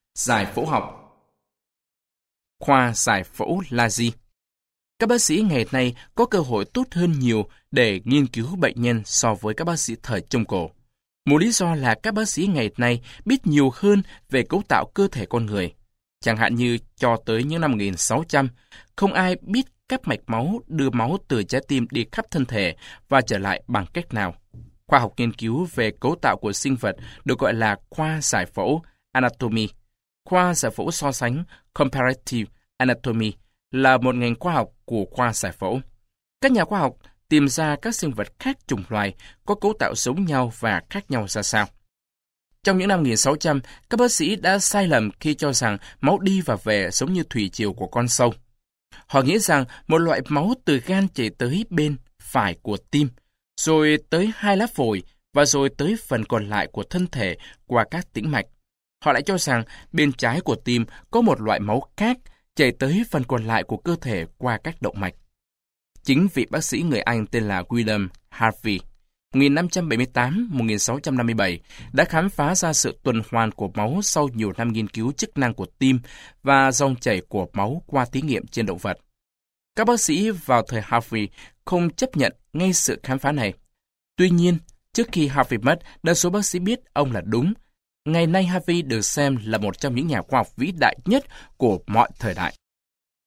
Giải phẫu học. Khoa giải phẫu là gì? Các bác sĩ ngày nay có cơ hội tốt hơn nhiều để nghiên cứu bệnh nhân so với các bác sĩ thời Trung Cổ. Một lý do là các bác sĩ ngày nay biết nhiều hơn về cấu tạo cơ thể con người. Chẳng hạn như cho tới những năm 1600, không ai biết các mạch máu đưa máu từ trái tim đi khắp thân thể và trở lại bằng cách nào. Khoa học nghiên cứu về cấu tạo của sinh vật được gọi là khoa giải phẫu anatomy. Khoa giải phẫu so sánh comparative anatomy là một ngành khoa học của khoa giải phẫu. Các nhà khoa học tìm ra các sinh vật khác chủng loài có cấu tạo giống nhau và khác nhau ra sao. Trong những năm 1600, các bác sĩ đã sai lầm khi cho rằng máu đi và về giống như thủy triều của con sâu. Họ nghĩ rằng một loại máu từ gan chảy tới bên phải của tim, rồi tới hai lá phổi và rồi tới phần còn lại của thân thể qua các tĩnh mạch. Họ lại cho rằng bên trái của tim có một loại máu khác chảy tới phần còn lại của cơ thể qua các động mạch. Chính vị bác sĩ người Anh tên là William Harvey, 1578-1657, đã khám phá ra sự tuần hoàn của máu sau nhiều năm nghiên cứu chức năng của tim và dòng chảy của máu qua thí nghiệm trên động vật. Các bác sĩ vào thời Harvey không chấp nhận ngay sự khám phá này. Tuy nhiên, trước khi Harvey mất, đa số bác sĩ biết ông là đúng. Ngày nay Harvey được xem là một trong những nhà khoa học vĩ đại nhất của mọi thời đại.